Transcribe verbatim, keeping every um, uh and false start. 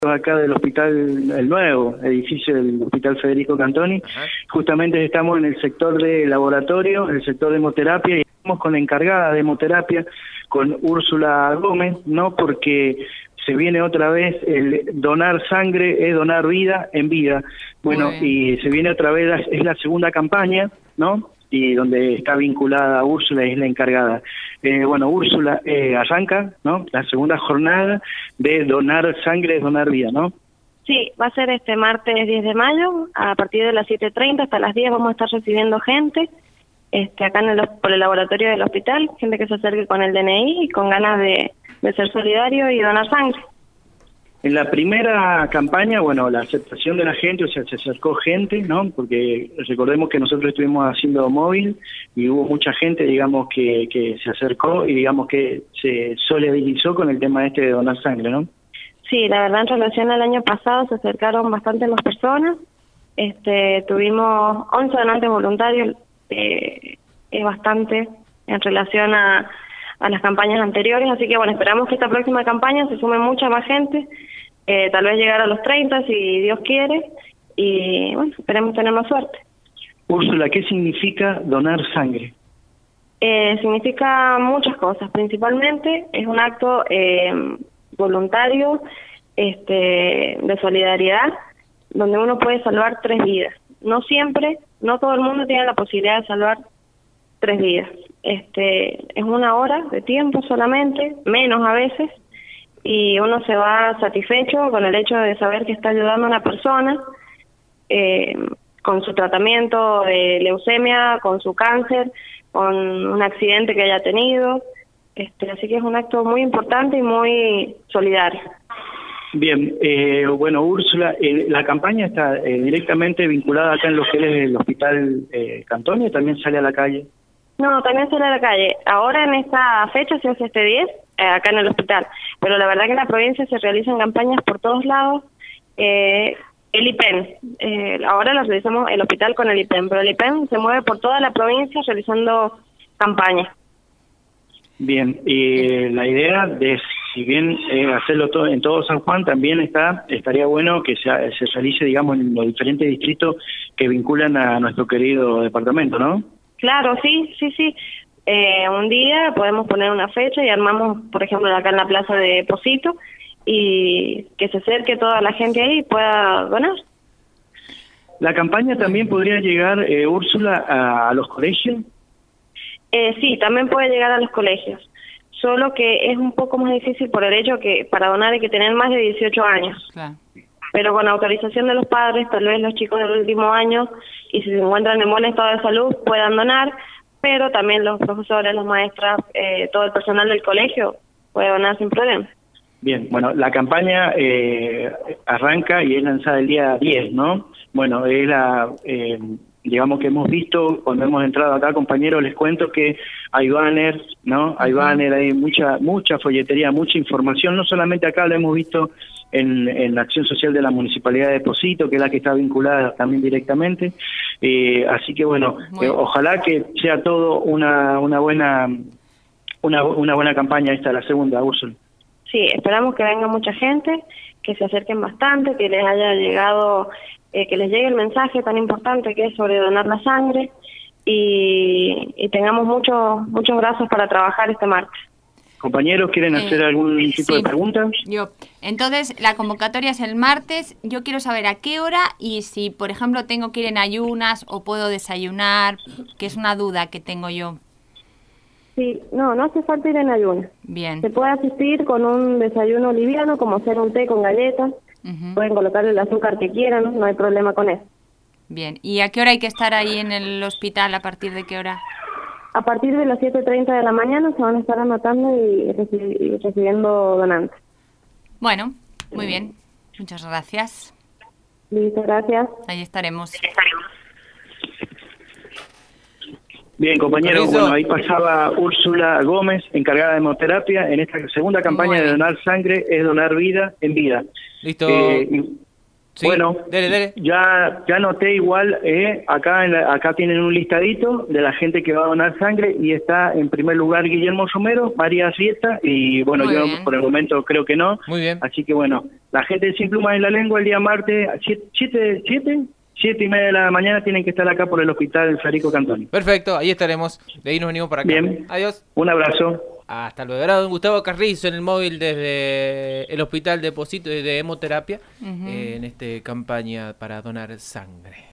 acá del hospital, el nuevo edificio del Hospital Federico Cantoni. Ajá. Justamente estamos en el sector de laboratorio, en el sector de hemoterapia, y estamos con la encargada de hemoterapia, con Úrsula Gómez, ¿no? Porque se viene otra vez el donar sangre es donar vida en vida. Bueno, y se viene otra vez, la, es la segunda campaña, ¿no? Y donde está vinculada Úrsula y es la encargada. Eh, bueno, Úrsula eh, arranca, ¿no? La segunda jornada de donar sangre es donar vida, ¿no? Sí, va a ser este martes diez de mayo, a partir de las siete treinta hasta las diez vamos a estar recibiendo gente, este acá en el, por el laboratorio del hospital, gente que se acerque con el D N I y con ganas de, de ser solidario y donar sangre. En la primera campaña, bueno, la aceptación de la gente, o sea, se acercó gente, ¿no? Porque recordemos que nosotros estuvimos haciendo móvil y hubo mucha gente, digamos, que, que se acercó y digamos que se solidarizó con el tema este de donar sangre, ¿no? Sí, la verdad, en relación al año pasado se acercaron bastante más personas. Este, tuvimos once donantes voluntarios, eh, es bastante en relación a... a las campañas anteriores, así que bueno, esperamos que esta próxima campaña se sume mucha más gente, eh, tal vez llegar a los treinta si Dios quiere, y bueno, esperemos tener más suerte. Úrsula, ¿qué significa donar sangre? Eh, significa muchas cosas, principalmente es un acto eh, voluntario, este, de solidaridad, donde uno puede salvar tres vidas. No siempre, no todo el mundo tiene la posibilidad de salvar tres vidas. Este, es una hora de tiempo solamente, menos a veces, y uno se va satisfecho con el hecho de saber que está ayudando a una persona eh, con su tratamiento de leucemia, con su cáncer, con un accidente que haya tenido. Este, así que es un acto muy importante y muy solidario. Bien, eh, bueno, Úrsula, eh, la campaña está eh, directamente vinculada acá en lo que es el Hospital eh, Cantoni, ¿o también sale a la calle? No, también sale a la calle. Ahora en esta fecha se hace este diez, eh, acá en el hospital. Pero la verdad que en la provincia se realizan campañas por todos lados. Eh, el I P E N, eh, ahora lo realizamos el hospital con el I P E N, pero el I P E N se mueve por toda la provincia realizando campañas. Bien, y la idea de, si bien eh, hacerlo todo en todo San Juan, también está estaría bueno que se, se realice, digamos, en los diferentes distritos que vinculan a nuestro querido departamento, ¿no? Claro, sí, sí, sí. Eh, un día podemos poner una fecha y armamos, por ejemplo, acá en la plaza de Posito, y que se acerque toda la gente ahí y pueda donar. ¿La campaña también podría llegar, eh, Úrsula, a, a los colegios? Eh, sí, también puede llegar a los colegios, solo que es un poco más difícil por el hecho que para donar hay que tener más de dieciocho años. Claro. Pero con autorización de los padres, tal vez los chicos del último año, y si se encuentran en buen estado de salud, puedan donar, pero también los profesores, las maestras, eh, todo el personal del colegio puede donar sin problema. Bien, bueno, la campaña eh, arranca y es lanzada el día diez, ¿no? Bueno, es la... Eh, digamos que hemos visto, cuando hemos entrado acá, compañeros, les cuento que hay banners, ¿no? Hay banners, hay mucha mucha folletería, mucha información, no solamente acá, lo hemos visto en, en la acción social de la Municipalidad de Posito, que es la que está vinculada también directamente, eh, así que bueno, eh, ojalá que sea todo una una buena una, una buena campaña esta, la segunda, Úrsula. Sí, esperamos que venga mucha gente, que se acerquen bastante, que les haya llegado... Eh, que les llegue el mensaje tan importante que es sobre donar la sangre, y, y tengamos muchos muchos brazos para trabajar este martes. Compañeros, ¿quieren hacer eh, algún tipo sí, de pregunta? Yo. Entonces, la convocatoria es el martes. Yo quiero saber a qué hora y si, por ejemplo, tengo que ir en ayunas o puedo desayunar, que es una duda que tengo yo. Sí, no, no hace falta ir en ayunas. Bien. Se puede asistir con un desayuno liviano, como hacer un té con galletas. Uh-huh. Pueden colocar el azúcar que quieran, ¿no? No hay problema con eso. Bien, ¿y a qué hora hay que estar ahí en el hospital? ¿A partir de qué hora? A partir de las siete treinta de la mañana se van a estar anotando y, reci- y recibiendo donantes. Bueno, muy bien. Muchas gracias. Listo, gracias. Ahí estaremos. Bien, compañeros, bueno, ahí pasaba Úrsula Gómez, encargada de hemoterapia, en esta segunda campaña de donar sangre es donar vida en vida. Listo. Eh, y, Sí, bueno, dele, dele. ya ya noté igual, eh, acá en la- acá tienen un listadito de la gente que va a donar sangre y está en primer lugar Guillermo Somero, María Arrieta y bueno, Muy yo bien. por el momento creo que no. Muy bien. Así que bueno, la gente de Sin Plumas en la Lengua el día martes, siete, siete, siete, siete y media de la mañana tienen que estar acá por el hospital Federico Cantoni. Perfecto, ahí estaremos. De ahí nos venimos para acá. Bien. Adiós. Un abrazo. Hasta luego. Era don Gustavo Carrizo en el móvil desde el Hospital Deposito de Hemoterapia, Ujú. eh, en esta campaña para donar sangre.